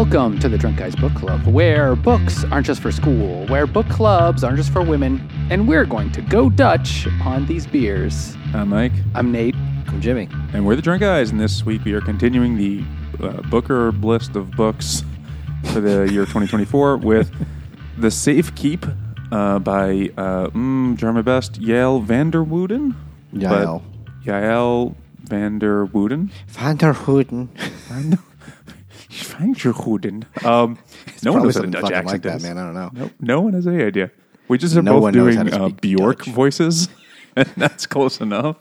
Welcome to the Drunk Guys Book Club, where books aren't just for school, where book clubs aren't just for women, and we're going to go Dutch on these beers. I'm Mike. I'm Nate. I'm Jimmy. And we're the Drunk Guys, and this week we are continuing the Booker list of books for the year 2024 with The Safe Keep by, try my best, Yael van der Wooden? Yael. Yael van der Wooden? Van der Wooden. Van der Wooden. No one knows what a Dutch accent like that, is. man. I don't know. Nope. No one has any idea. We just are No both one knows doing how to speak Bjork Dutch. voices, and that's close enough.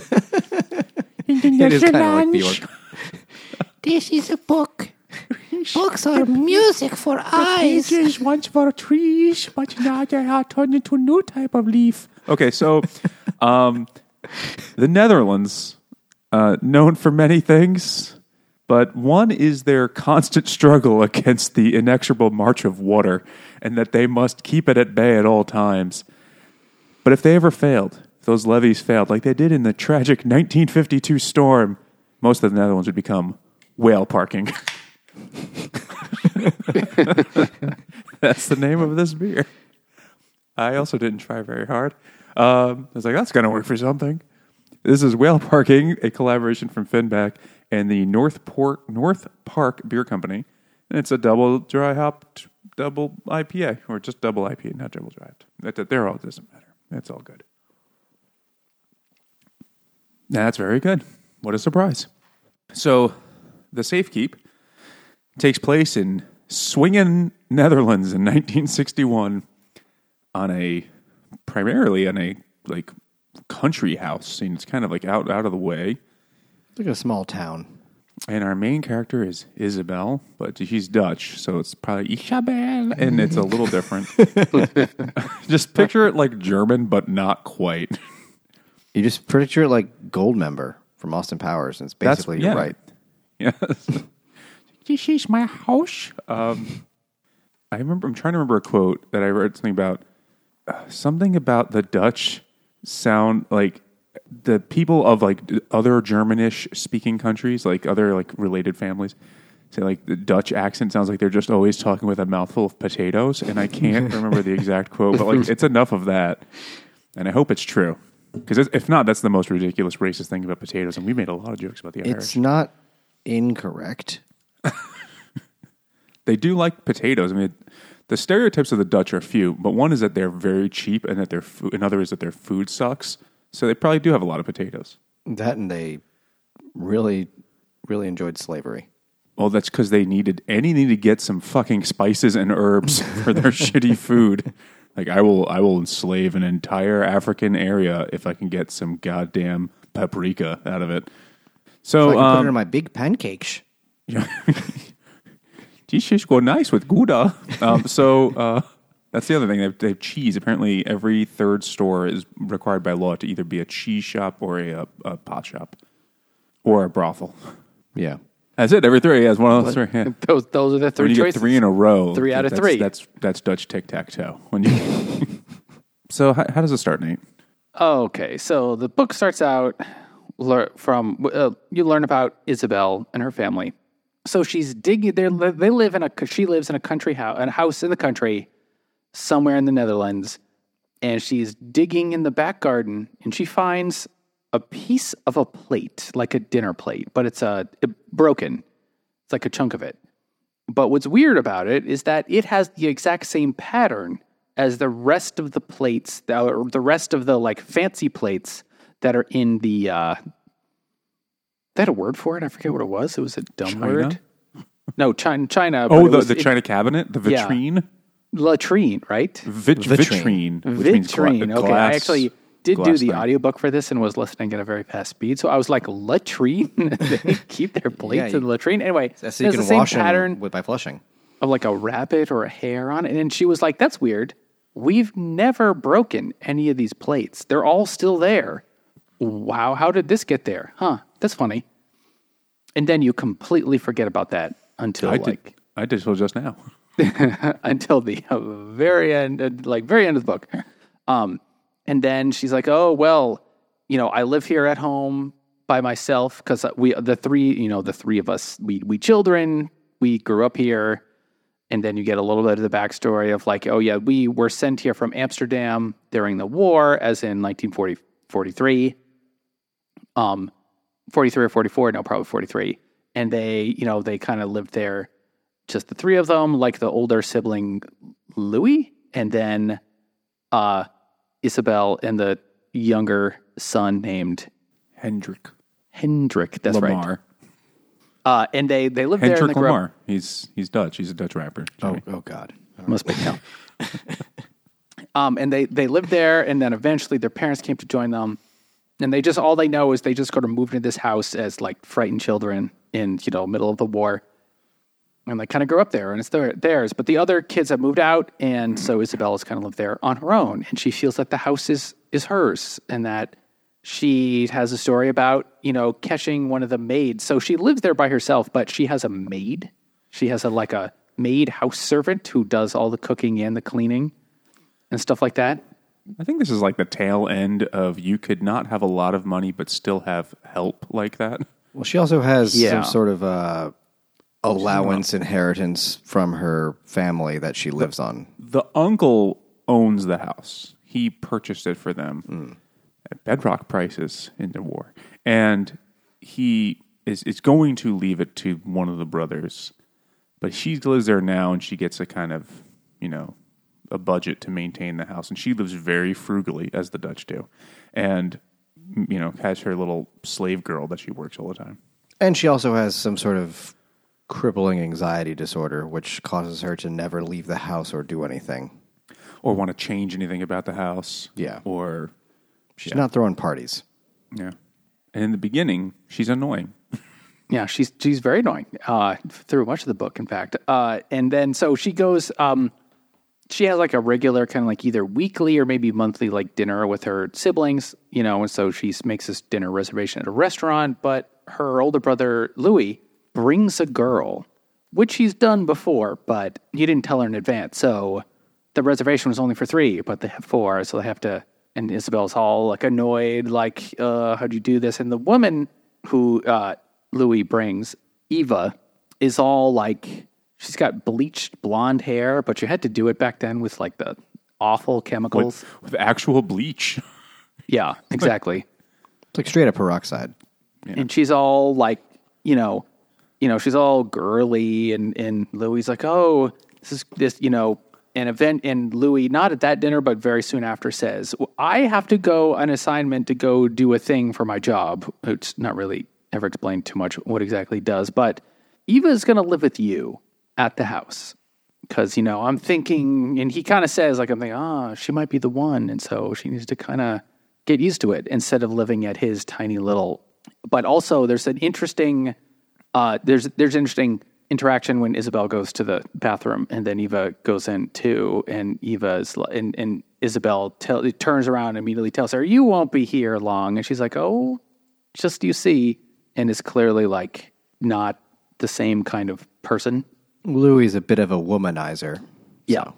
It is kind of like Bjork. This is a book. Books are music for eyes. Once were trees, but now they are turned into a new type of leaf. Okay, so the Netherlands, known for many things, but one is their constant struggle against the inexorable march of water, and that they must keep it at bay at all times. But if they ever failed, if those levees failed, like they did in the tragic 1952 storm, most of the Netherlands would become whale parking. That's the name of this beer. I also didn't try very hard. I was like, that's going to work for something. This is Whale Parking, a collaboration from Finback and the North Park Beer Company. And it's a double dry hopped, double IPA, or just double IPA, not double dry hopped. They're all, it doesn't matter. It's all good. That's very good. What a surprise. So, The Safe Keep takes place in Swingen, Netherlands in 1961 primarily on a like country house, and it's kind of like out of the way. It's like a small town. And our main character is Isabel, but she's Dutch, so it's probably Isabel, and it's a little different. Just picture it like German, but not quite. You just picture it like Goldmember from Austin Powers, and it's basically you're right. Yes. This is my house. I'm trying to remember a quote that I read something about the Dutch sound like the people of like other Germanish speaking countries, like other like related families, say like the Dutch accent sounds like they're just always talking with a mouthful of potatoes. And I can't remember the exact quote, but like it's enough of that. And I hope it's true. Because if not, that's the most ridiculous racist thing about potatoes. And we made a lot of jokes about the Irish. It's not incorrect. They do like potatoes. I mean, the stereotypes of the Dutch are few, but one is that they're very cheap and that another is that their food sucks. So they probably do have a lot of potatoes. That and they really, really enjoyed slavery. Well, that's because they needed to get some fucking spices and herbs for their shitty food. Like I will enslave an entire African area if I can get some goddamn paprika out of it. So I can put it in my big pancakes. These go nice with Gouda. That's the other thing. They have cheese. Apparently, every third store is required by law to either be a cheese shop or a pot shop or a brothel. Yeah. That's it. Every three has one of those three. Yeah. Those are the three When you choices. get three in a row. 3 out of 3. That's Dutch tic-tac-toe. So how does it start, Nate? Okay, so the book starts out from you learn about Isabel and her family. So she's digging. She lives in a country house, a house in the country, somewhere in the Netherlands, and she's digging in the back garden, and she finds a piece of a plate, like a dinner plate, but it's broken. It's like a chunk of it. But what's weird about it is that it has the exact same pattern as the rest of the plates, or the rest of the like fancy plates that are in the. They had a word for it. I forget what it was. It was a dumb word. No, China. Oh, the China cabinet, the vitrine. Yeah. Latrine, right? Vitrine. Vitrine. Okay, I actually did do the thing. audiobook for this and was listening at a very fast speed. So I was like, latrine? They keep their plates in the latrine? Anyway, So you there's can the same wash pattern them by flushing. of like a rabbit or a hare on it. And she was like, that's weird. We've never broken any of these plates. They're all still there. Wow, how did this get there? Huh, that's funny. And then you completely forget about that until I did so just now. until the very end of the book. And then she's like, oh, well, I live here at home by myself because the three of us, we children, we grew up here. And then you get a little bit of the backstory of like, oh yeah, we were sent here from Amsterdam during the war, as in 1943. 43 or 44, no, probably 43. And they kind of lived there, just the three of them, like the older sibling Louis, and then Isabel and the younger son named Hendrik that's Lamar. right. And they lived there. Hendrik And they grew up. Lamar. He's Dutch. He's a Dutch rapper. Jimmy. Oh God. Must be no. And they lived there, and then eventually their parents came to join them, and they just all they know is they just got to move into this house as like frightened children in middle of the war, and they kind of grew up there, and it's theirs. But the other kids have moved out, and so Isabella's kind of lived there on her own, and she feels that the house is hers, and that she has a story about catching one of the maids. So she lives there by herself, but she has a maid. She has a maid house servant who does all the cooking and the cleaning and stuff like that. I think this is like the tail end of you could not have a lot of money but still have help like that. Well, she also has Yeah. some sort of allowance inheritance from her family that she lives on. The uncle owns the house. He purchased it for them at bedrock prices in the war. And he is going to leave it to one of the brothers. But she lives there now, and she gets a kind of, a budget to maintain the house. And she lives very frugally, as the Dutch do. And, has her little slave girl that she works all the time. And she also has some sort of crippling anxiety disorder, which causes her to never leave the house or do anything. Or want to change anything about the house. Yeah. Or, She's not throwing parties. yeah. And in the beginning, she's annoying. Yeah, she's very annoying through much of the book, in fact. And then so she goes. She has like a regular kind of like either weekly or maybe monthly like dinner with her siblings, and so she makes this dinner reservation at a restaurant. But her older brother Louis brings a girl, which he's done before, but he didn't tell her in advance. So the reservation was only for 3, but they have 4, so they have to. And Isabel's all like annoyed, like, how'd you do this? And the woman who Louis brings, Eva, is all like, she's got bleached blonde hair, but you had to do it back then with like the awful chemicals. With actual bleach. Yeah, exactly. It's like straight up peroxide. And she's all like, she's all girly, and Louis like, oh, this an event, and Louis, not at that dinner, but very soon after, says, well, I have to go on assignment to go do a thing for my job. It's not really ever explained too much what exactly he does, but Eva's going to live with you at the house. Because, I'm thinking, and he kind of says, like, I'm thinking, she might be the one, and so she needs to kind of get used to it instead of living at his tiny little. But also, there's an interesting, there's interesting interaction when Isabel goes to the bathroom, and then Eva goes in too, and and Isabel turns around and immediately tells her, you won't be here long. And she's like, oh, just you see, and is clearly like not the same kind of person. Louis is a bit of a womanizer. Yeah.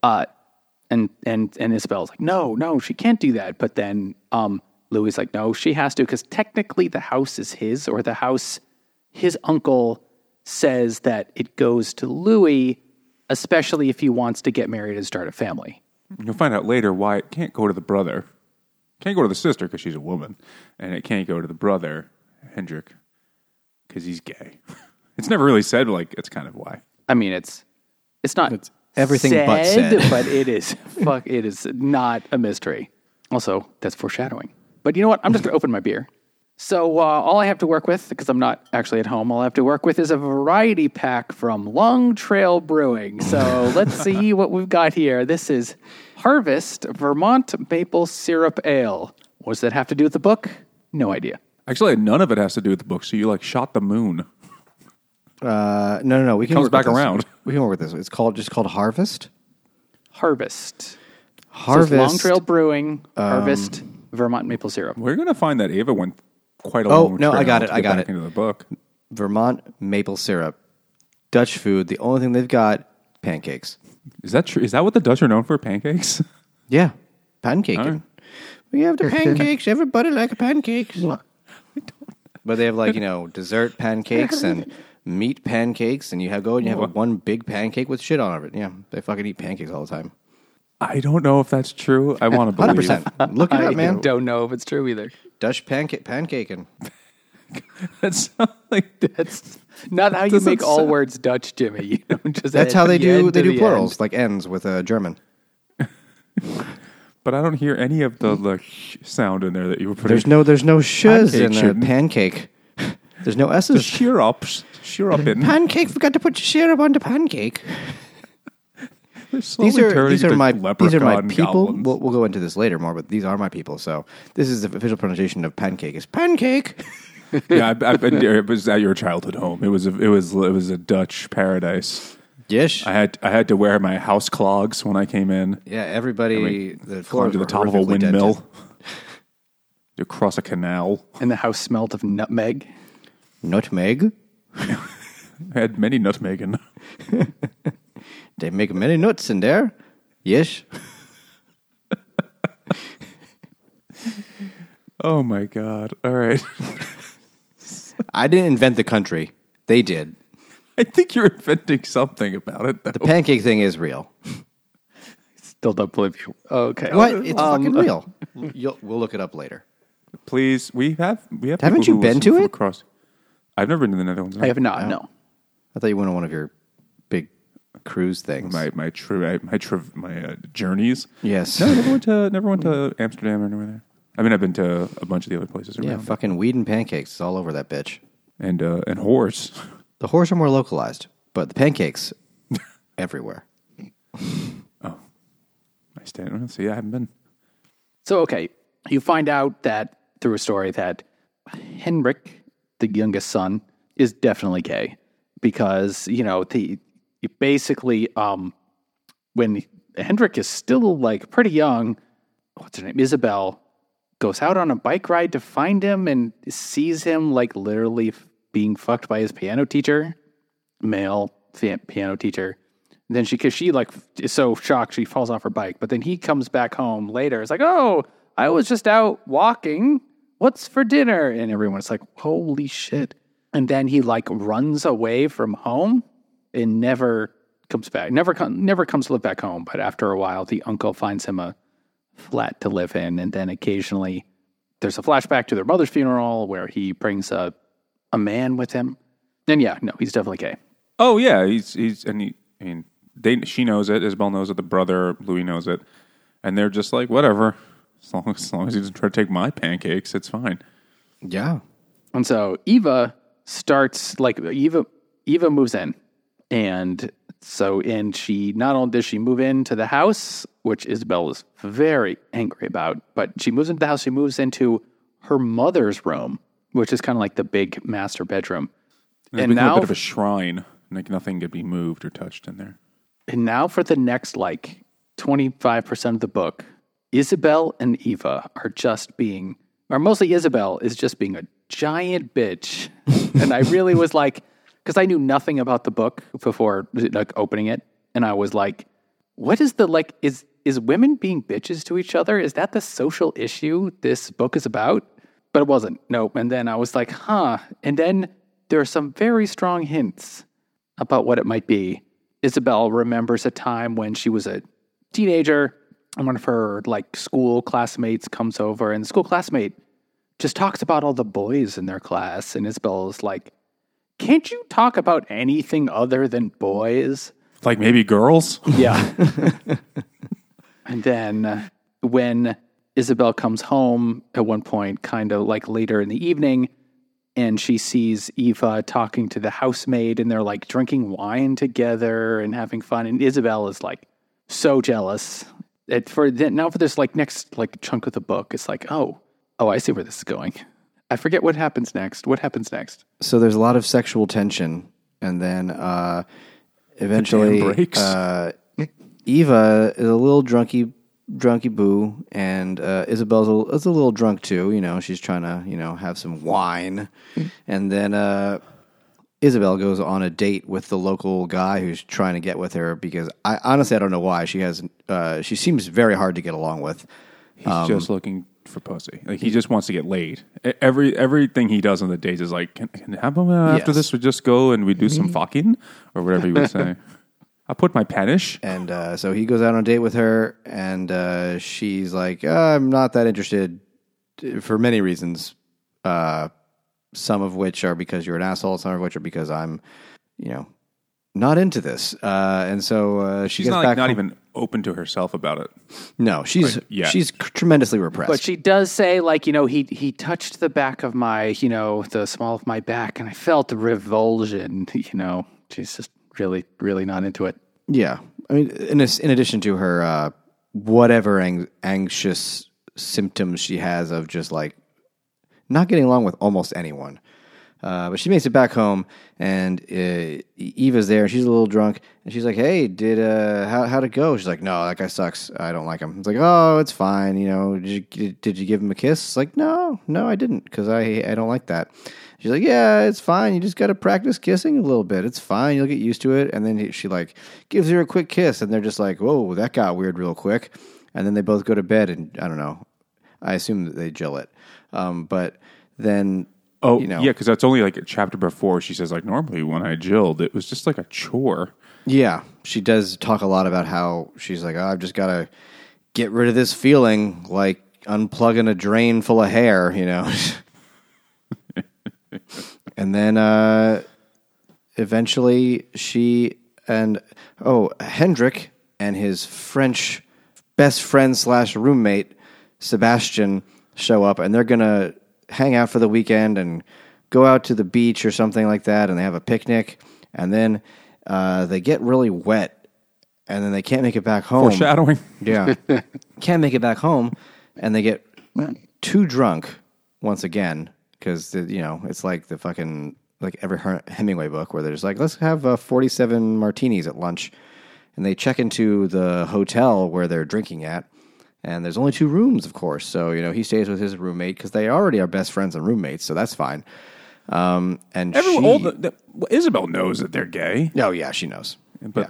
And Isabel's like, no, she can't do that. But then Louis is like, no, she has to, because technically the house is his, or the house, his uncle says that it goes to Louis, especially if he wants to get married and start a family. You'll find out later why it can't go to the brother. It can't go to the sister because she's a woman. And it can't go to the brother, Hendrik, because he's gay. It's never really said, but like, it's kind of why. I mean, it's not It's everything but said. but it is it is not a mystery. Also, that's foreshadowing. But you know what? I'm just going to open my beer. So all I have to work with, because I'm not actually at home, all I have to work with is a variety pack from Long Trail Brewing. So let's see what we've got here. This is Harvest Vermont Maple Syrup Ale. What does that have to do with the book? No idea. Actually, none of it has to do with the book. So you like shot the moon. No. We can Comes work back with this. around. We can work with this. It's just called Harvest. Harvest. Harvest. So it's Long Trail Brewing, Harvest Vermont Maple Syrup. We're going to find that Ava went quite a long no, I trail got it. to I get got back it. into the book. Vermont maple syrup. Dutch food. The only thing they've got, pancakes. Is that true? Is that what the Dutch are known for? Pancakes? Yeah. Pancaking. All right. We have the pancakes. Everybody like pancakes. But they have like, dessert pancakes and meat pancakes, and you have one big pancake with shit on it. Yeah, they fucking eat pancakes all the time. I don't know if that's true. I want to believe. 100%. Look it I up, man. don't know if it's true either. Dutch pancaking. That's like That's not how you Doesn't make all sound- words Dutch, Jimmy. You don't just That's add how they the do. end They to do the plurals, end. like ends with German. But I don't hear any of the sound in there that you were putting. There's no shiz in Pancake a pancake. There's no s's. Syrup in. Pancake. Forgot to put syrup on the pancake. They're slowly These are turning into my leprechaun people. goblins. We'll go into this later more, but these are my people. So this is the official pronunciation of pancake. Is pancake. Yeah, I've been there. It was at your childhood home. It was a Dutch paradise. Yes. I had to wear my house clogs when I came in. Yeah. Everybody. The Climb floors to the were top of a horrifically windmill. dented. Across a canal. And the house smelled of nutmeg. Nutmeg. I had many nutmeg in. They make many nuts in there. Yes. Oh my god! All right, I didn't invent the country. They did. I think you're inventing something about it. Though. The pancake thing is real. Still don't believe you. Okay. What? It's fucking real. We'll look it up later. Please, we have. Haven't people you who been listen to from it? Across. I've never been to the Netherlands. I have not, no. I thought you went on one of your big cruise things. My journeys. Yes. No, I never went to Amsterdam or anywhere there. I mean, I've been to a bunch of the other places around. Yeah, fucking weed and pancakes is all over that bitch. and whores. The whores are more localized, but the pancakes everywhere. I stand. So yeah, I haven't been. So, okay, you find out that through a story that Henrik, the youngest son, is definitely gay because, basically, when Henrik is still like pretty young, what's her name? Isabel goes out on a bike ride to find him and sees him like literally being fucked by his piano teacher, male piano teacher. And then cause she like is so shocked she falls off her bike. But then he comes back home later. It's like, oh, I was just out walking. What's for dinner? And everyone's like, holy shit. And then he like runs away from home and never comes back. Never comes to live back home. But after a while, the uncle finds him a flat to live in. And then occasionally there's a flashback to their mother's funeral where he brings a man with him. And yeah, no, he's definitely gay. Oh yeah, she knows it. Isabel knows it. The brother Louis knows it, and they're just like, whatever. As long as he doesn't try to take my pancakes, it's fine. Yeah. And so Eva starts like Eva moves in, and she not only does she move into the house, which Isabel is very angry about, but she moves into the house. She moves into her mother's room, which is kind of like the big master bedroom. And now a bit of a shrine, like nothing could be moved or touched in there. And now for the next like 25% of the book, Isabel and Eva are mostly Isabel is just being a giant bitch. And I really was like, because I knew nothing about the book before like opening it. And I was like, what is is women being bitches to each other? Is that the social issue this book is about? But it wasn't. Nope. And then I was like, huh. And then there are some very strong hints about what it might be. Isabel remembers a time when she was a teenager and one of her like school classmates comes over and the school classmate just talks about all the boys in their class. And Isabel's like, can't you talk about anything other than boys? Like maybe girls? Yeah. And then when Isabel comes home at one point, kind of like later in the evening, and she sees Eva talking to the housemaid and they're like drinking wine together and having fun. And Isabel is like so jealous. For this like next like chunk of the book, it's like, oh, I see where this is going. I forget what happens next. What happens next? So there's a lot of sexual tension, and then eventually The dam breaks. Eva is a little drunky boo, and Isabel's is a little drunk too. She's trying to have some wine, and then Isabel goes on a date with the local guy who's trying to get with her because I honestly don't know why she seems very hard to get along with. He's just looking for pussy. Like he just wants to get laid. Everything he does on the dates is like, how about after Yes. this we just go and we do some fucking or whatever he would say. I put my panish. And so he goes out on a date with her, and she's like, I'm not that interested for many reasons. Some of which are because you're an asshole. Some of which are because I'm, not into this. And so she She's gets not back not home. even open to herself about it. No, she's yeah. she's tremendously repressed. But she does say, like, he touched the back of my, the small of my back, and I felt revulsion. She's just really, really not into it. Yeah, I mean, in addition to her whatever anxious symptoms she has of just like not getting along with almost anyone. But she makes it back home, and Eva's there. She's a little drunk, and she's like, "Hey, how'd it go?" She's like, "No, that guy sucks. I don't like him." It's like, "Oh, it's fine. Did you give him a kiss?" It's like, "No, I didn't, because I don't like that." She's like, "Yeah, it's fine. You just got to practice kissing a little bit. It's fine. You'll get used to it." And then she like gives her a quick kiss, and they're just like, "Whoa, that got weird real quick." And then they both go to bed, and I don't know. I assume that they jill it, but then. Oh, yeah, because that's only like a chapter before. She says, like, normally when I jilled, it was just like a chore. Yeah, she does talk a lot about how she's like, I've just got to get rid of this feeling like unplugging a drain full of hair, And then eventually she and, Hendrik and his French best friend / roommate, Sebastian, show up, and they're going to hang out for the weekend and go out to the beach or something like that, and they have a picnic, and then they get really wet, and then they can't make it back home. Foreshadowing. Yeah. Can't make it back home, and they get too drunk once again, because, it's like the fucking, like every Hemingway book where they're just like, let's have 47 martinis at lunch, and they check into the hotel where they're drinking at. And there's only 2 rooms, of course. So, he stays with his roommate because they already are best friends and roommates. So that's fine. And Isabel knows that they're gay. Oh, yeah, she knows. But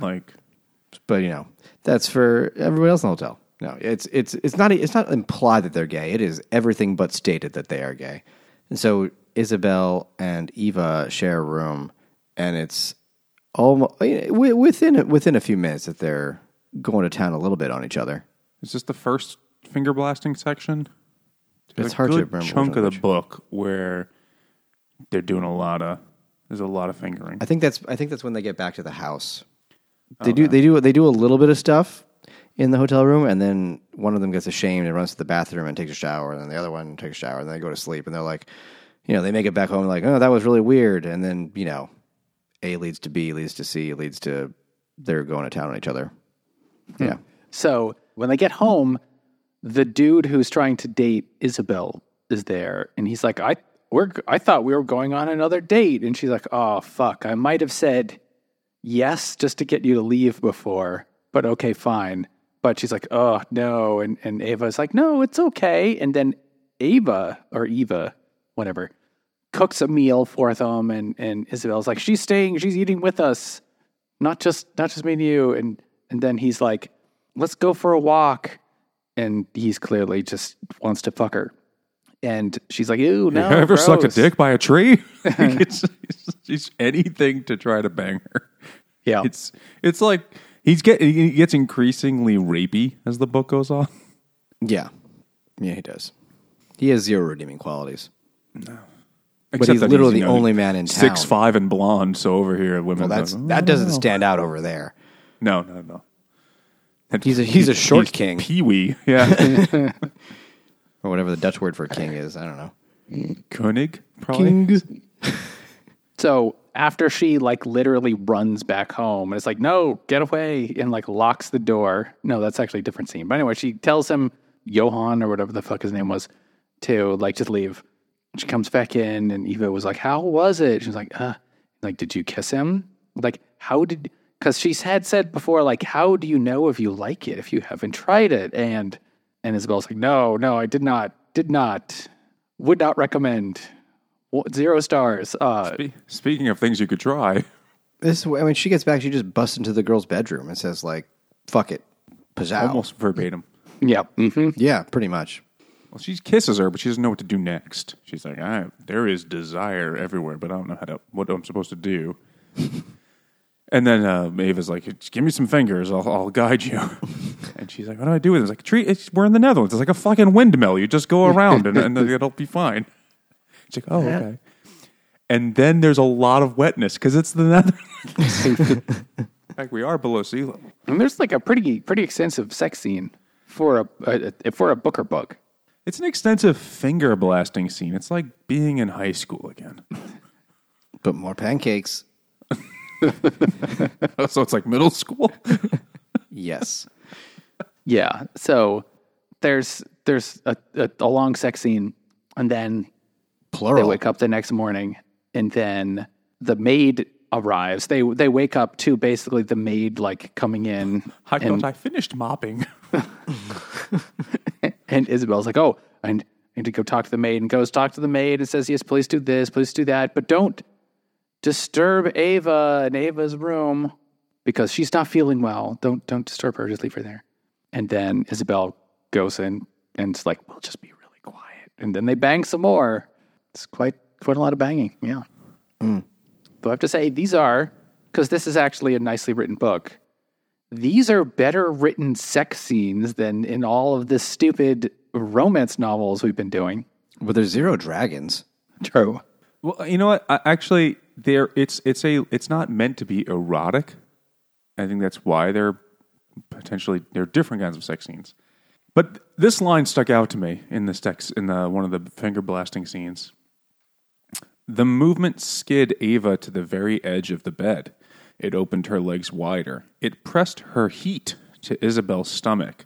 that's for everybody else in the hotel. No, it's not implied that they're gay. It is everything but stated that they are gay. And so Isabel and Eva share a room, and it's almost within a few minutes that they're going to town a little bit on each other. Is this the first finger blasting section? It's hard to remember. Chunk of the book where they're doing there's a lot of fingering. I think that's when they get back to the house. They do a little bit of stuff in the hotel room, and then one of them gets ashamed and runs to the bathroom and takes a shower, and then the other one takes a shower, and then they go to sleep, and they're like, they make it back home like, oh, that was really weird, and then A leads to B, leads to C, leads to they're going to town on each other. Yeah. So when they get home, the dude who's trying to date Isabel is there, and he's like, I thought we were going on another date. And she's like, oh, fuck, I might have said yes just to get you to leave before, but okay, fine. But she's like, oh, no. And Ava's like, no, it's okay. And then Eva, whatever, cooks a meal for them, and Isabel's like, she's eating with us, not just me and you. And then he's like, let's go for a walk. And he's clearly just wants to fuck her. And she's like, ew, no, You ever gross. sucked a dick by a tree? it's anything to try to bang her. Yeah. It's like he gets increasingly rapey as the book goes on. Yeah. Yeah, he does. He has 0 redeeming qualities. No. But he's literally the only man in town. 6'5" and blonde, so over here women That doesn't stand out over there. No. He's a short king. Pee-wee, yeah. Or whatever the Dutch word for king is. I don't know. König, probably. So after she literally runs back home and it's like, no, get away, and locks the door. No, that's actually a different scene. But anyway, she tells him, Johan or whatever the fuck his name was, to just leave. She comes back in, and Eva was like, how was it? She's like, did you kiss him? Because she had said before, how do you know if you like it if you haven't tried it? And Isabel's like, no, I did not, would not recommend. 0 stars. Speaking of things you could try. When she gets back, she just busts into the girl's bedroom and says, fuck it. Pizzow. Almost verbatim. Yeah. Mm-hmm. Yeah, pretty much. Well, she kisses her, but she doesn't know what to do next. She's like, there is desire everywhere, but I don't know what I'm supposed to do. And then Ava's like, just give me some fingers, I'll guide you. And she's like, what do I do with it? It's like, we're in the Netherlands. It's like a fucking windmill. You just go around and it'll be fine. She's like, okay. And then there's a lot of wetness because it's the Netherlands. In fact, we are below sea level. And there's like a pretty extensive sex scene for a Booker book. It's an extensive finger blasting scene. It's like being in high school again. But more pancakes. So it's like middle school? Yes. Yeah. So there's a long sex scene, and then Plural. they wake up the next morning, and then the maid arrives. They wake up to basically the maid like coming in. I thought I finished mopping. And Isabel's like, oh, I need to go talk to the maid, and goes talk to the maid and says, yes, please do this, please do that, but don't disturb Ava in Ava's room because she's not feeling well. Don't disturb her. Just leave her there. And then Isabel goes in and it's like, we'll just be really quiet. And then they bang some more. It's quite a lot of banging. Yeah. But I have to say, these are, because this is actually a nicely written book, these are better written sex scenes than in all of the stupid romance novels we've been doing. But there's 0 dragons. True. Well, you know what? Actually, it's not meant to be erotic. I think that's why they're different kinds of sex scenes. But this line stuck out to me in one of the finger blasting scenes. The movement skid Ava to the very edge of the bed. It opened her legs wider. It pressed her heat to Isabel's stomach.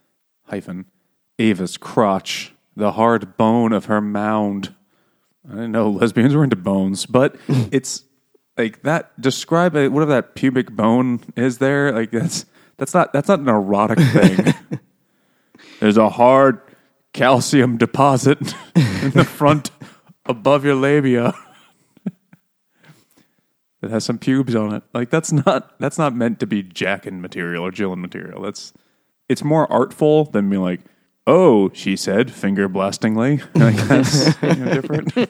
Ava's crotch, the hard bone of her mound. I didn't know lesbians were into bones, but it's like that. Describe whatever that pubic bone is there. Like that's not an erotic thing. There's a hard calcium deposit in the front above your labia. It has some pubes on it. Like that's not meant to be jackin' material or jillin' material. It's more artful than being like, oh, she said, finger blastingly. Like that's different.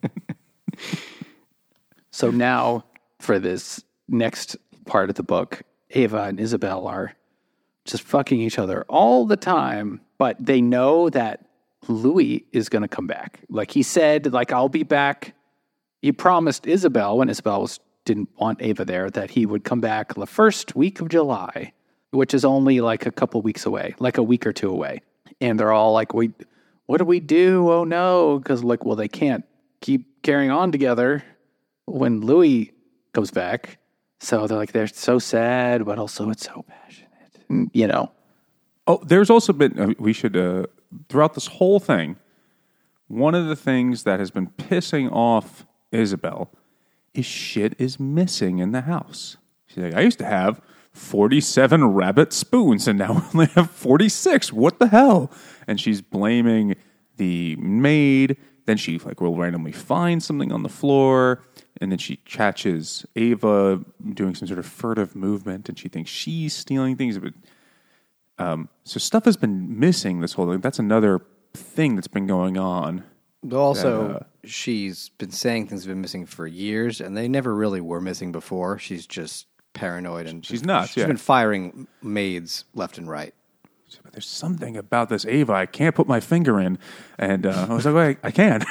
So now for this next part of the book, Ava and Isabel are just fucking each other all the time, but they know that Louis is going to come back. Like he said, like, I'll be back. He promised Isabel when Isabel didn't want Ava there that he would come back the first week of July, which is only like a couple weeks away, like a week or two away. And they're all like, what do we do? Oh no. Because like, well, they can't keep carrying on together when Louis comes back. So they're like, they're so sad, but also it's so passionate, and, you know. Oh, there's also been, we should, throughout this whole thing, one of the things that has been pissing off Isabel is shit is missing in the house. She's like, I used to have 47 rabbit spoons and now I only have 46. What the hell? And she's blaming the maid. Then she will randomly find something on the floor. And then she catches Ava doing some sort of furtive movement and she thinks she's stealing things. But, so stuff has been missing this whole thing. That's another thing that's been going on. Also, she's been saying things have been missing for years, and they never really were missing before. She's just paranoid, and she's nuts. She's been firing maids left and right. But there's something about this Ava I can't put my finger in, and I was like, well, I can.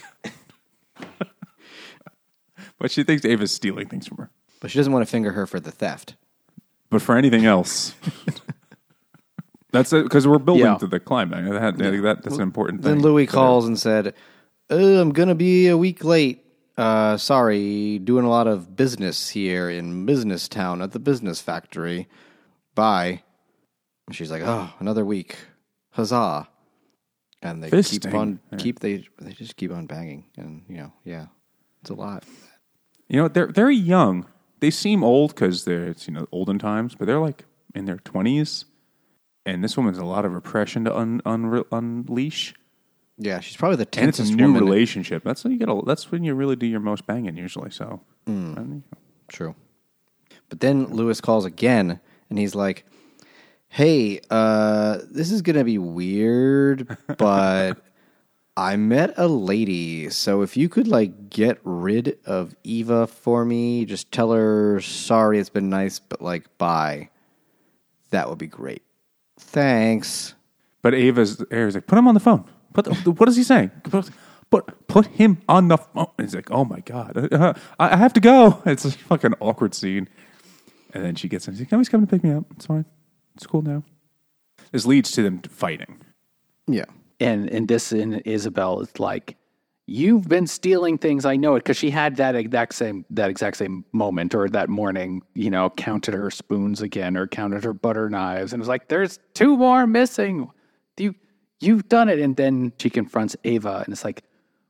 But she thinks Ava's stealing things from her. But she doesn't want to finger her for the theft. But for anything else. That's it, because we're building to the climax. That's an important thing. Then Louis calls and said, I'm going to be a week late. Sorry, doing a lot of business here in Business Town at the business factory. Bye. And she's like, oh, another week. Huzzah. And they they just keep on banging. And, it's a lot. They're very young. They seem old because it's olden times, but they're like in their 20s. And this woman's a lot of repression to unleash. Yeah, she's probably the tensest and it's a new woman. Relationship. That's when that's when you really do your most banging usually. So true. But then Louis calls again, and he's like, Hey, this is gonna be weird, but I met a lady. So if you could like get rid of Eva for me, just tell her sorry, it's been nice, but like bye. That would be great. Thanks. But Ava's like, put him on the phone. What is he saying? Put him on the phone. And he's like, oh my God, I have to go. It's a fucking awkward scene. And then she gets him. He's like, no, he's coming to pick me up. It's fine. It's cool now. This leads to them fighting. Yeah. And Isabel is like, you've been stealing things. I know it, because she had that exact same moment, or that morning, counted her spoons again, or counted her butter knives, and was like, "There's 2 more missing. You've done it." And then she confronts Ava, and it's like,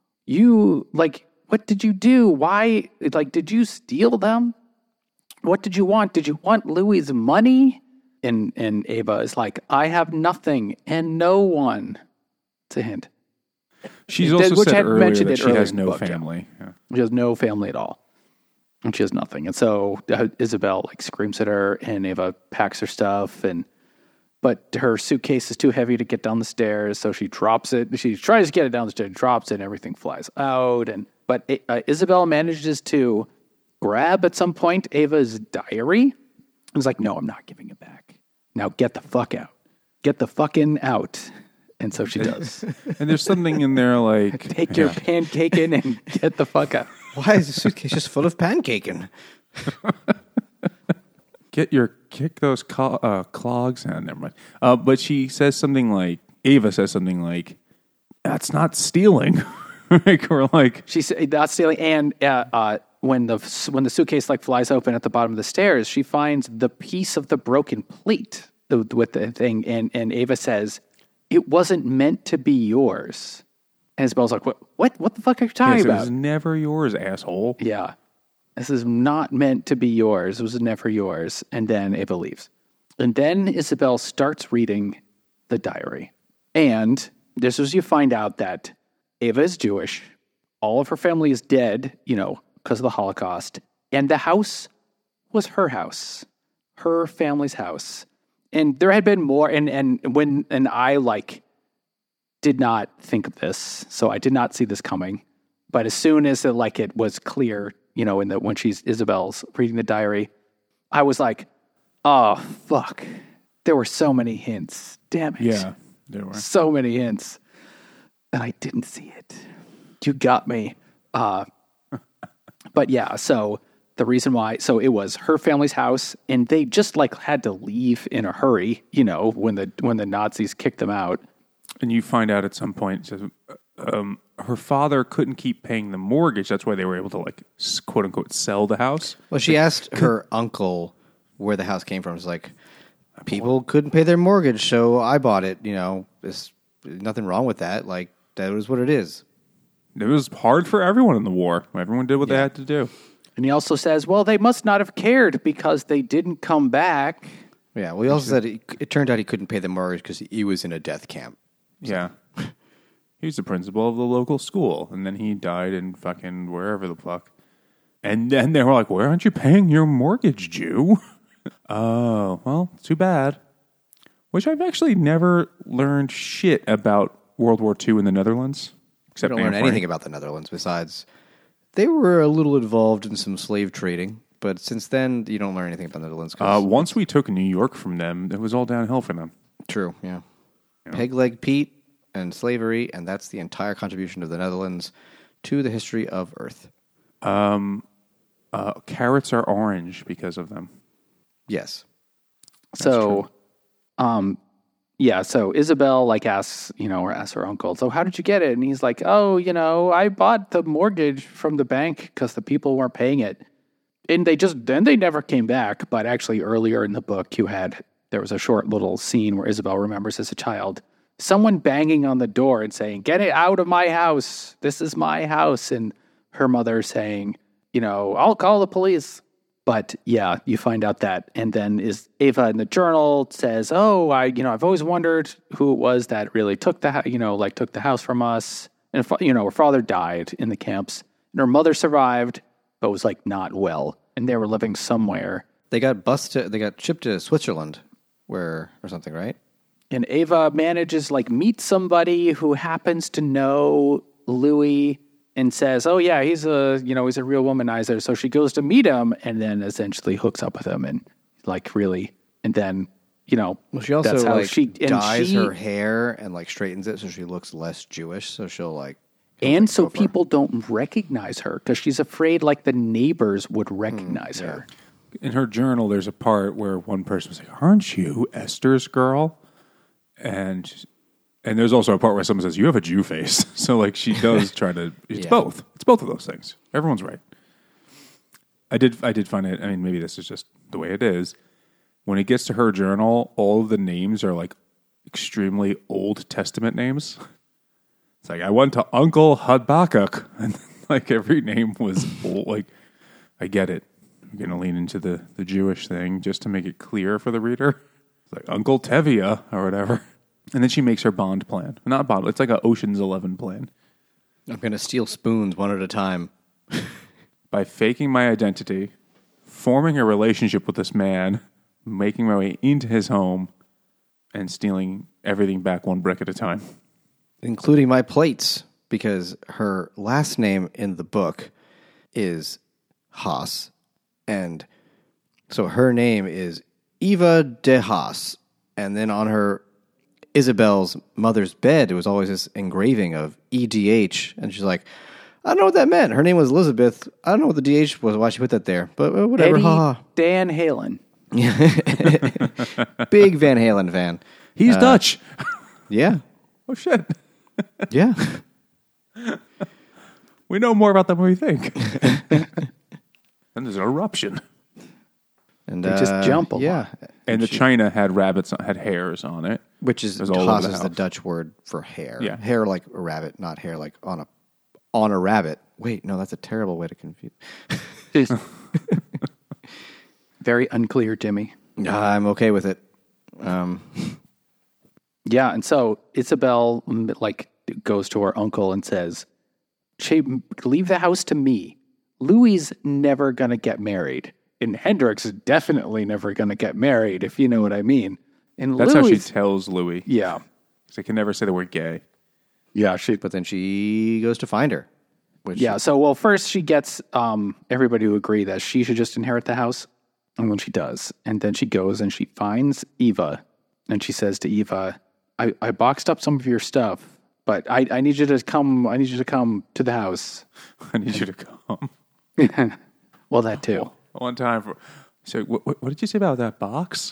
what did you do? Why? Did you steal them? What did you want? Did you want Louis's money? And Ava is like, I have nothing and no one. It's a hint. She's also said earlier that she has in the no book, family. Yeah. She has no family at all. And she has nothing. And so Isabel screams at her, and Ava packs her stuff, but her suitcase is too heavy to get down the stairs, so she drops it. She tries to get it down the stairs, drops it, and everything flies out. But Isabel manages to grab at some point Ava's diary. And is like, no, I'm not giving it back. Now get the fuck out. Get the fucking out. And so she does. And there's something in there like... Take your pancaking and get the fuck out. Why is the suitcase just full of pancaking? Kick those clogs. Never mind. But she says something like... Ava says something like, that's not stealing. Or like... She said, that's stealing. And when the suitcase flies open at the bottom of the stairs, she finds the piece of the broken plate with the thing. And Ava says... It wasn't meant to be yours. And Isabel's like, what the fuck are you talking about? It was never yours, asshole. Yeah. This is not meant to be yours. It was never yours. And then Ava leaves. And then Isabel starts reading the diary. And this is, you find out that Ava is Jewish. All of her family is dead, because of the Holocaust. And the house was her house. Her family's house. And there had been more, and I did not think of this, so I did not see this coming. But as soon as it was clear, when Isabel's reading the diary, I was like, oh fuck, there were so many hints. Damn it. Yeah, there were so many hints, and I didn't see it. You got me. But yeah, so. The reason why, so it was her family's house, and they just had to leave in a hurry, when the Nazis kicked them out. And you find out at some point, her father couldn't keep paying the mortgage. That's why they were able to quote unquote sell the house. Well, she asked her uncle where the house came from. It's like, people couldn't pay their mortgage, so I bought it. There's nothing wrong with that. That was what it is. It was hard for everyone in the war. Everyone did what they had to do. And he also says, well, they must not have cared because they didn't come back. Yeah, well, he also said it turned out he couldn't pay the mortgage because he was in a death camp. So. Yeah. He was the principal of the local school, and then he died in fucking wherever the fuck. And then they were like, why aren't you paying your mortgage, Jew? Oh, well, too bad. Which I've actually never learned shit about World War II in the Netherlands. I don't learn anything about the Netherlands besides... They were a little involved in some slave trading, but since then, you don't learn anything about the Netherlands. Once we took New York from them, it was all downhill for them. True, yeah. Peg Leg Pete and slavery, and that's the entire contribution of the Netherlands to the history of Earth. Carrots are orange because of them. Yes. So, yeah, so Isabel asks, or asks her uncle, so how did you get it? And he's like, oh, I bought the mortgage from the bank because the people weren't paying it. And they never came back. But actually earlier in the book, there was a short little scene where Isabel remembers as a child, someone banging on the door and saying, get it out of my house. This is my house. And her mother saying, I'll call the police. But yeah, you find out that, and then Ava in the journal says, "Oh, I've always wondered who it was that really took took the house from us." And her father died in the camps, and her mother survived, but was not well, and they were living somewhere. They got shipped to Switzerland. or something, right? And Ava manages like meet somebody who happens to know Louis and says, "Oh yeah, he's a real womanizer." So she goes to meet him and then essentially hooks up with him and like really, and then Well, she also that's how like dyes her hair and like straightens it so she looks less Jewish. So she'll like, and so people don't recognize her because she's afraid like the neighbors would recognize her. In her journal, there's a part where one person was like, "Aren't you Esther's girl?" And there's also a part where someone says, "You have a Jew face." So like she does try to. It's both. It's both of those things. Everyone's right. I did find it. I mean, maybe this is just the way it is. When it gets to her journal, all of the names are like extremely Old Testament names. It's like I went to Uncle Habakkuk, and like every name was old. Like I get it. I'm going to lean into the Jewish thing just to make it clear for the reader. It's like Uncle Tevia or whatever. And then she makes her bond plan. Not bond, it's like an Ocean's 11 plan. I'm going to steal spoons one at a time. By faking my identity, forming a relationship with this man, making my way into his home, and stealing everything back one brick at a time. Including my plates, because her last name in the book is Haas. And so her name is Eva de Haas. And then on her Isabel's mother's bed, it was always this engraving of EDH. And she's like, I don't know what that meant. Her name was Elizabeth. I don't know what the DH was, why she put that there. But whatever. Eddie Dan Halen. Big Van Halen fan. He's Dutch. Yeah. Oh, shit. Yeah. We know more about them than we think. And there's an eruption. And They just jump a lot. And the china had hairs on it. Which is It was all over Haas the is the house. Dutch word for hair. Yeah. Hair like a rabbit, not hair like on a rabbit. Wait, no, that's a terrible way to confuse. Just very unclear, Jimmy. I'm okay with it. Yeah, and so Isabel like goes to her uncle and says, "Leave the house to me. Louis never gonna get married, and Hendrix is definitely never gonna get married, if you know what I mean." And That's how she Louis, tells Louis. yeah, Because I can never say the word gay. yeah, But then she goes to find her. Which yeah. So well, first she gets everybody to agree that she should just inherit the house, and when she does, and then she goes and she finds Eva, and she says to Eva, I boxed up some of your stuff, but I need you to come. I need you to come to the house." I need you to come. Well, that too. One time. So what did you say about that box?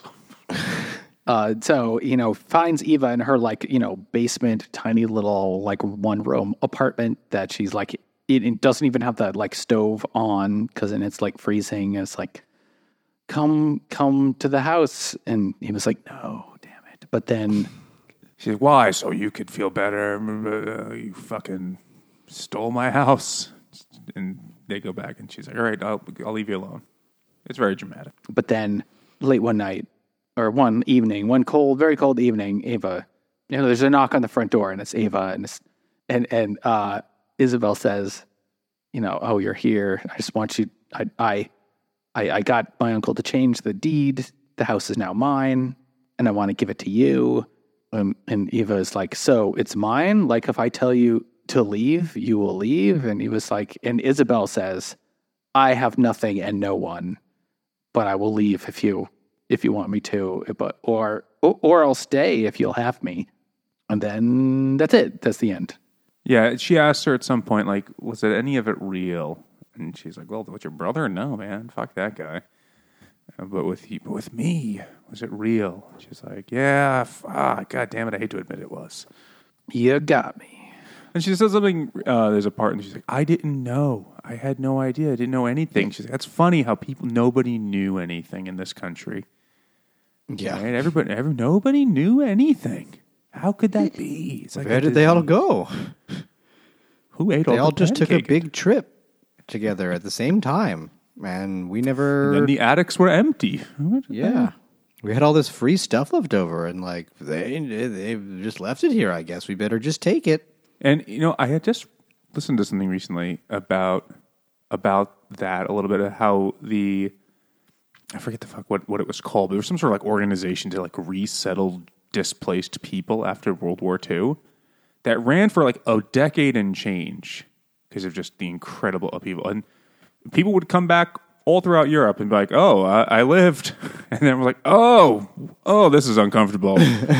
So, finds Eva in her basement, tiny little one room apartment that she's like, it doesn't even have the stove on because then it's freezing. And it's like, come to the house. And he was like, no, damn it. But then She's like, why? So you could feel better. You fucking stole my house. And they go back and she's like, all right, I'll leave you alone. It's very dramatic. But then late one night or one evening, one cold, very cold evening, Ava, there's a knock on the front door and it's Ava and Isabel says, "Oh, you're here. I just want you. I got my uncle to change the deed. The house is now mine and I want to give it to you." And Eva is like, "So it's mine? Like if I tell you to leave, you will leave?" And he was like, and Isabel says, "I have nothing and no one, but I will leave if you want me to, but or I'll stay if you'll have me." And then that's it. That's the end. Yeah, she asked her at some point, was it any of it real? And she's like, well, with your brother? No, man. Fuck that guy. But with me, was it real? She's like, yeah, God damn it, I hate to admit it was. You got me. And she says something, there's a part, and she's like, I didn't know. I had no idea. I didn't know anything. She's like, that's funny how nobody knew anything in this country. Yeah. Right? Nobody knew anything. How could that be? It's like Where did they all go? Who ate all They all the just took a pancake? big trip together at the same time. And we never... And the attics were empty. Yeah. We had all this free stuff left over, and they just left it here, I guess. We better just take it. And, I had just listened to something recently about that a little bit of how I forget the fuck what it was called. There was some sort of like organization to like resettle displaced people after World War II that ran for like a decade and change because of just the incredible upheaval. And people would come back all throughout Europe and be like, "Oh, I lived," and then we're like, "Oh, this is uncomfortable."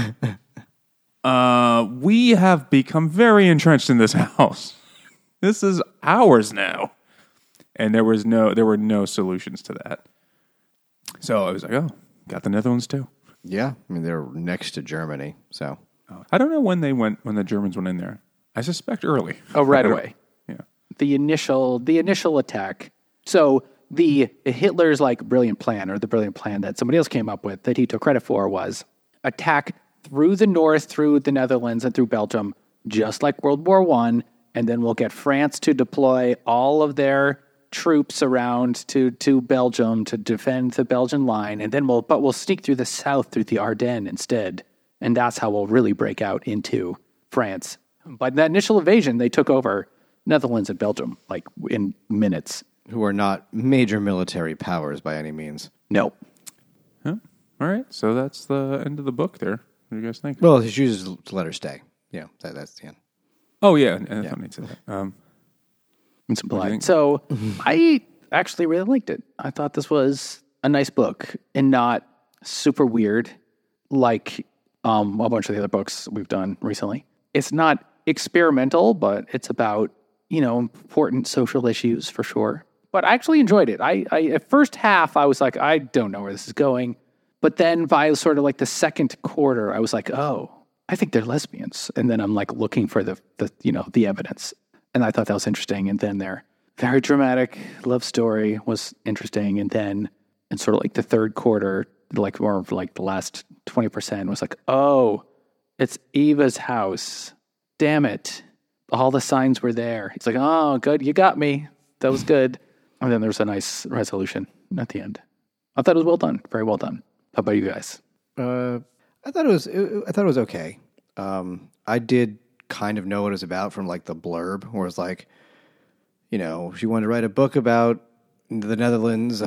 We have become very entrenched in this house. This is ours now, and there were no solutions to that. So I was like, "Oh, got the Netherlands too." Yeah, I mean they're next to Germany, so I don't know when the Germans went in there. I suspect early. Oh, right away. Yeah. The initial attack. So the Hitler's like brilliant plan, or the brilliant plan that somebody else came up with that he took credit for, was attack through the north, through the Netherlands and through Belgium, just like World War I, and then we'll get France to deploy all of their troops around to Belgium to defend the Belgian line, and then we'll sneak through the south through the Ardennes instead, and that's how we'll really break out into France. But that initial invasion, they took over Netherlands and Belgium like in minutes. who are not major military powers by any means. No. Huh? All right, so that's the end of the book there. What do you guys think? Well, he chooses to let her stay. Yeah, that's the end. Oh, yeah, and I thought Nate said that. It's do you implied. think? So I actually really liked it. I thought this was a nice book and not super weird like a bunch of the other books we've done recently. It's not experimental, but it's about, important social issues for sure. But I actually enjoyed it. I at first half, I was like, I don't know where this is going. But then by sort of like the second quarter, I was like, oh, I think they're lesbians. And then I'm like looking for the evidence. And I thought that was interesting. And then their very dramatic love story was interesting. And then in sort of like the third quarter, like more of like the last 20% was like, oh, it's Eva's house. Damn it. All the signs were there. It's like, oh, good. You got me. That was good. And then there was a nice resolution at the end. I thought it was well done. Very well done. How about you guys? I thought it was okay. I did kind of know what it was about from like the blurb, where it's like, she wanted to write a book about the Netherlands,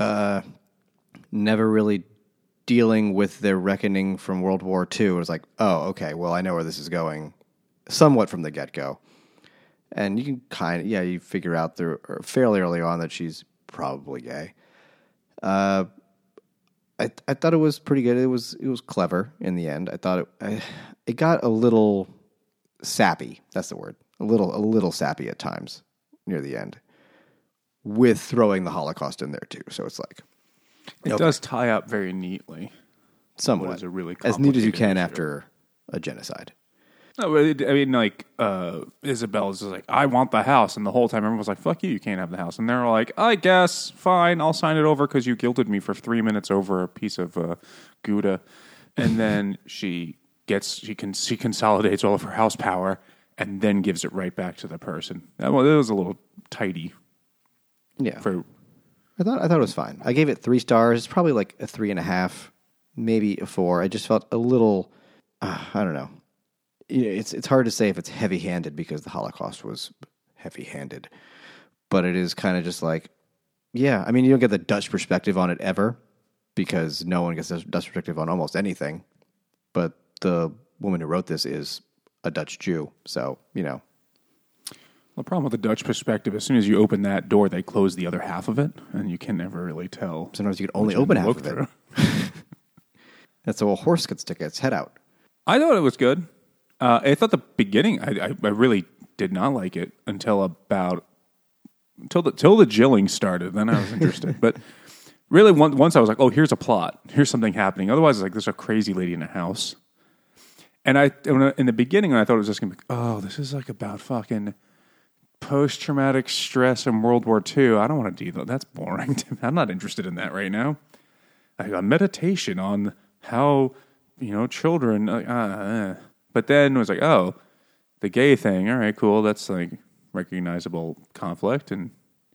never really dealing with their reckoning from World War II. It was like, oh, okay, well, I know where this is going, somewhat from the get-go. And you can you figure out fairly early on that she's probably gay. I thought it was pretty good. It was clever in the end. I thought it got a little sappy. That's the word. A little sappy at times near the end, with throwing the Holocaust in there too. So it's like It does tie up very neatly. somewhat What is a really as neat as you complicated can issue. after a genocide. No, I mean, like, Isabel's just like, I want the house. And the whole time everyone was like, fuck you, you can't have the house. And they're like, I guess, fine, I'll sign it over because you guilted me for 3 minutes over a piece of Gouda. And then she consolidates all of her house power and then gives it right back to the person. It was a little tidy. Yeah, For I thought it was fine. I gave it 3 stars. It's probably like a 3.5, maybe a 4. I just felt a little, I don't know. It's hard to say if it's heavy-handed because the Holocaust was heavy-handed, but it is kind of just like, yeah. I mean, you don't get the Dutch perspective on it ever because no one gets the Dutch perspective on almost anything. But the woman who wrote this is a Dutch Jew, so the problem with the Dutch perspective, as soon as you open that door, they close the other half of it, and you can never really tell. sometimes you can only which open end half to of look it. through. That's so a horse could stick its head out. I thought it was good. I thought the beginning, I really did not like it until the jilling started. Then I was interested. But really, once I was like, oh, here's a plot. Here's something happening. Otherwise, it's like, there's a crazy lady in a house. And in the beginning, I thought it was just going to be, oh, this is like about fucking post-traumatic stress in World War II. I don't want to do that. That's boring. I'm not interested in that right now. A meditation on how, children... But then it was like, oh, the gay thing. All right, cool. That's like recognizable conflict. And,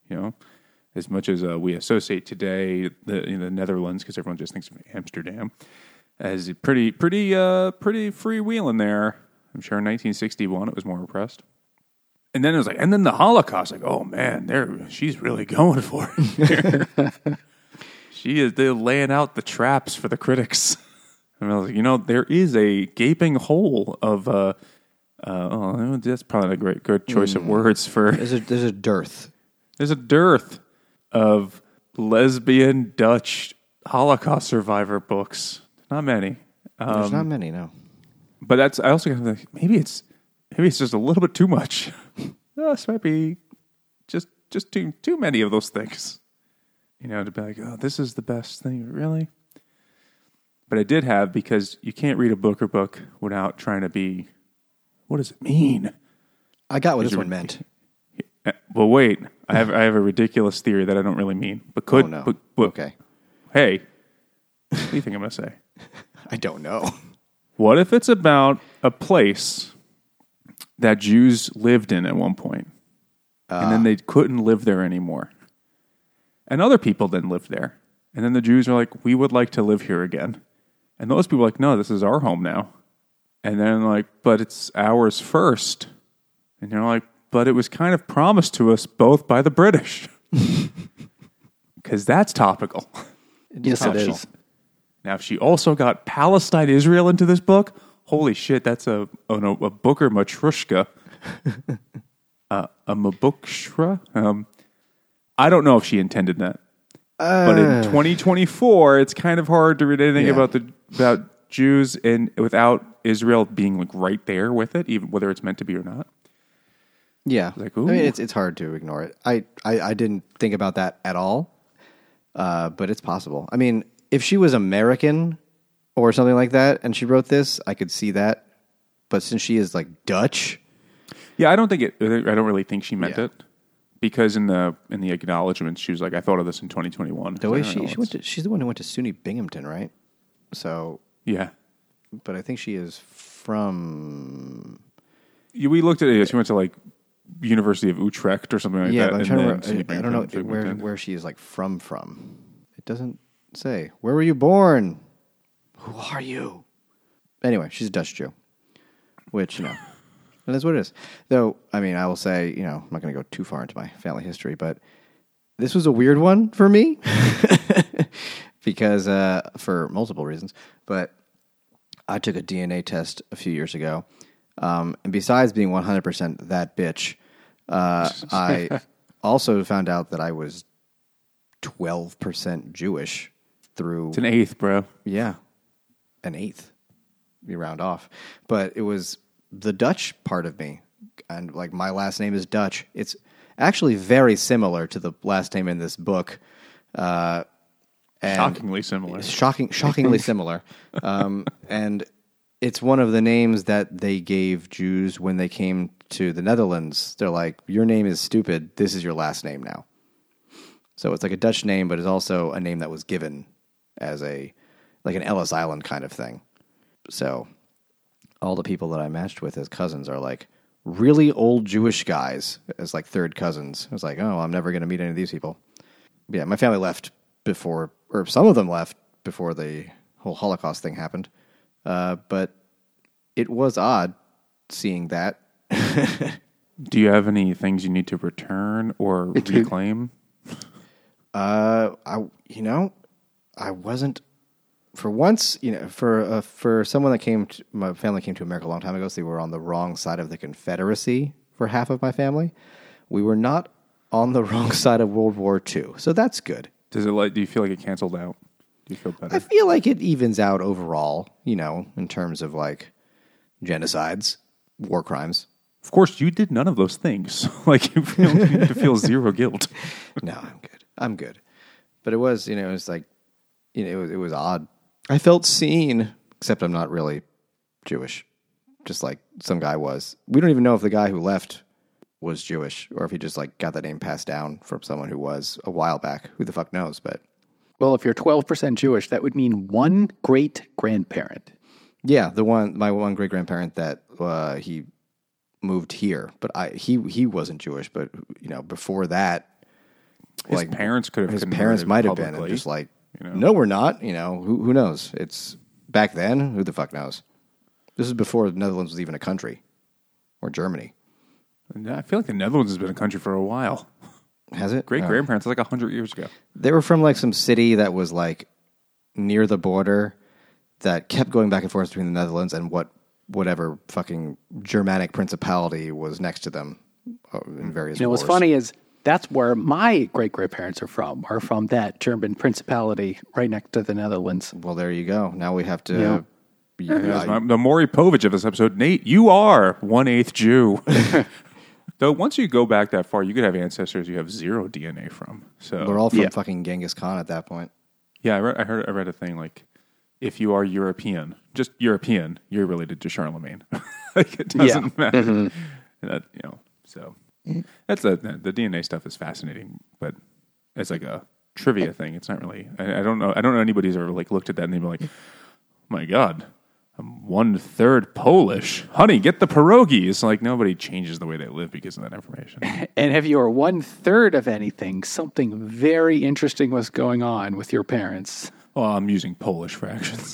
as much as we associate today the Netherlands, because everyone just thinks of Amsterdam, as pretty freewheeling there. I'm sure in 1961 it was more repressed. And then it was like, and then the Holocaust, like, oh man, she's really going for it. They're laying out the traps for the critics. And I was like, there is a gaping hole of that's probably not a good choice of words for. There's a dearth. There's a dearth of lesbian Dutch Holocaust survivor books. Not many. There's not many, no. But I also kind of think maybe it's just a little bit too much. This might be just too many of those things. To be like, oh, this is the best thing, really. But I did have, because you can't read a Booker book without trying to be, what does it mean? I got what this one meant. Well, wait. I have a ridiculous theory that I don't really mean, but could. Oh, no. But, Okay. Hey, what do you think I'm going to say? I don't know. What if it's about a place that Jews lived in at one point, and then they couldn't live there anymore, and other people then lived there, and then the Jews are like, we would like to live here again, and those people are like, no, this is our home now, and then like, but it's ours first, and you're like, but it was kind of promised to us both by the British, because that's topical. Yes, it is. Now, if she also got Palestine, Israel into this book, holy shit, that's a Booker Matrushka. A Mabukshra? I don't know if she intended that. But in 2024, it's kind of hard to read anything about Jews without Israel being like right there with it, even whether it's meant to be or not. Yeah. Like, I mean, it's hard to ignore it. I didn't think about that at all, but it's possible. I mean, if she was American or something like that and she wrote this, I could see that. But since she is like Dutch... Yeah, I don't really think she meant it, because in the acknowledgments she was like, I thought of this in 2021. The way she's the one who went to SUNY Binghamton, right? So yeah, but I think she is from. We looked at it. She went to like University of Utrecht or something like that. Yeah, but I'm trying to remember. I don't know where she is like from. It doesn't say. Where were you born? Who are you? Anyway, she's a Dutch Jew, which and that's what it is. Though, I mean, I will say, I'm not going to go too far into my family history, but this was a weird one for me because for multiple reasons. But I took a DNA test a few years ago, and besides being 100% that bitch, I also found out that I was 12% Jewish through... It's an eighth, bro. Yeah, an eighth. You round off. But it was... the Dutch part of me, and like my last name is Dutch. It's actually very similar to the last name in this book. Shockingly similar. Shockingly similar. And it's one of the names that they gave Jews when they came to the Netherlands. They're like, your name is stupid. This is your last name now. So it's like a Dutch name, but it's also a name that was given as like an Ellis Island kind of thing. So... all the people that I matched with as cousins are like really old Jewish guys as like third cousins. I was like, oh, I'm never going to meet any of these people. But yeah, my family left before, or some of them left before the whole Holocaust thing happened. But it was odd seeing that. Do you have any things you need to return or reclaim? I wasn't. For once, for someone that my family came to America a long time ago, so they were on the wrong side of the Confederacy for half of my family. We were not on the wrong side of World War II, so that's good. Do you feel like it canceled out? Do you feel better? I feel like it evens out overall, in terms of like genocides, war crimes. Of course, you did none of those things. Like you need to feel zero guilt. No, I'm good. But it was, it was like, it was odd. I felt seen, except I'm not really Jewish, just like some guy was. We don't even know if the guy who left was Jewish or if he just like got that name passed down from someone who was a while back. Who the fuck knows? But well, if you're 12% Jewish, that would mean one great grandparent. Yeah, my one great grandparent that he moved here, but he wasn't Jewish. But before that, his parents could have. His parents might have been, and just like. No, we're not. Who knows? It's back then. Who the fuck knows? This is before the Netherlands was even a country, or Germany. I feel like the Netherlands has been a country for a while. Has it? Great Oh. grandparents, like 100 years ago. They were from like some city that was like near the border that kept going back and forth between the Netherlands and whatever fucking Germanic principality was next to them in various You know, wars. what's funny is that's where my great-grandparents are from that German principality right next to the Netherlands. Well, there you go. Now we have to. Yeah. The Maury Povich of this episode, Nate, you are 1/8 Jew. Though once you go back that far, you could have ancestors you have zero DNA from. So We're all from Yeah. fucking Genghis Khan at that point. yeah, I read a thing like if you are European, just European, you're related to Charlemagne. Like it doesn't matter. That, you know, so that's the DNA stuff is fascinating, but it's like a trivia thing. It's not really. I don't know. I don't know anybody who's ever like looked at that and they'd be like, "Oh my God, I'm 1/3 Polish. Honey, get the pierogies." Like nobody changes the way they live because of that information. And if you were 1/3 of anything, something very interesting was going on with your parents. Well, I'm using Polish fractions.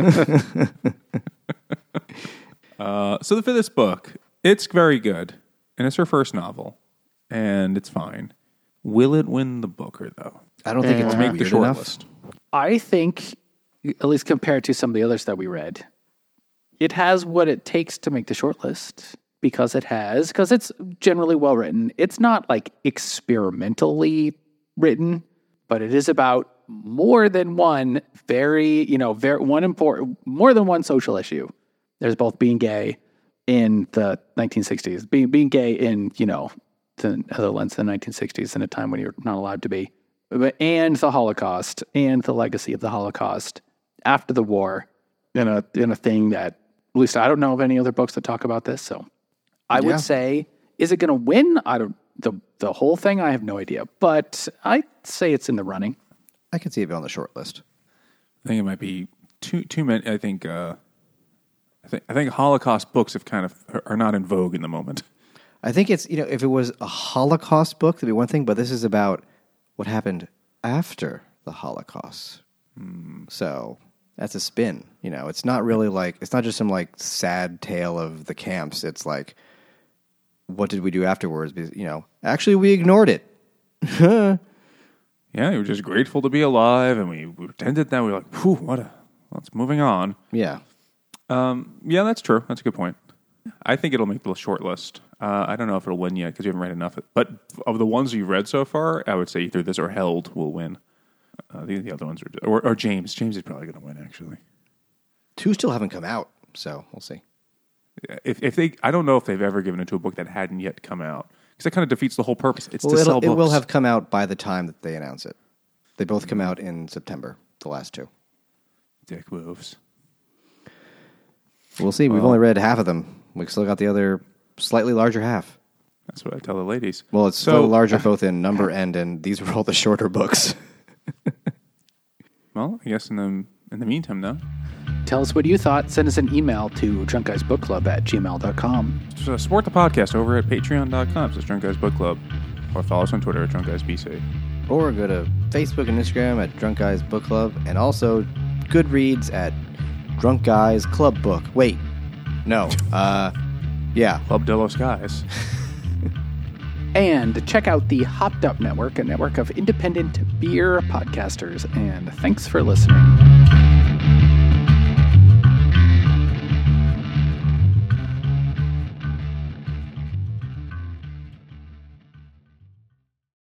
So for this book, it's very good, and it's her first novel, and it's fine. Will it win the Booker, though? I don't think it's Make the weird short enough. list. I think, at least compared to some of the others that we read, it has what it takes to make the short list because it's generally well written. It's not like experimentally written, but it is about more than one more than one social issue. There's both being gay in the 1960s, being gay in, the Netherlands in the 1960s in a time when you're not allowed to be, and the Holocaust and the legacy of the Holocaust after the war in a thing that, at least I don't know of any other books that talk about this. So I would say, is it going to win? The whole thing, I have no idea, but I'd say it's in the running. I could see it on the short list. I think it might be too many. I think Holocaust books are not in vogue in the moment. I think it's, if it was a Holocaust book, that'd be one thing, but this is about what happened after the Holocaust. So that's a spin. It's not really it's not just some sad tale of the camps. It's like, what did we do afterwards? Because, actually we ignored it. Yeah, we were just grateful to be alive, and we pretended that we were like, whew, let's moving on. Yeah. Yeah, that's true. That's a good point. I think it'll make the short list. I don't know if it'll win yet because we haven't read enough. But of the ones you've read so far, I would say either this or Held will win. The other ones or James. James is probably going to win, actually. 2 still haven't come out, so we'll see. If they, I don't know if they've ever given it to a book that hadn't yet come out because that kind of defeats the whole purpose. It's to sell books. It will have come out by the time that they announce it. They both come out in September, the last 2. Dick moves. We'll see. We've only read half of them. We've still got the other slightly larger half. That's what I tell the ladies. Well, it's slightly larger both in number and these were all the shorter books. Well, I guess in the meantime, though, Tell us what you thought. Send us an email to drunkguysbookclub@gmail.com. so support the podcast over at patreon.com. So it's Drunk Guys Book Club. Or follow us on Twitter at Drunk Guys BC. Or go to Facebook and Instagram at Drunk Guys Book Club, and also Goodreads at Drunk Guys Club Book. Wait, no, yeah, Club de los Guys. And check out the Hopped Up Network, a network of independent beer podcasters. And thanks for listening.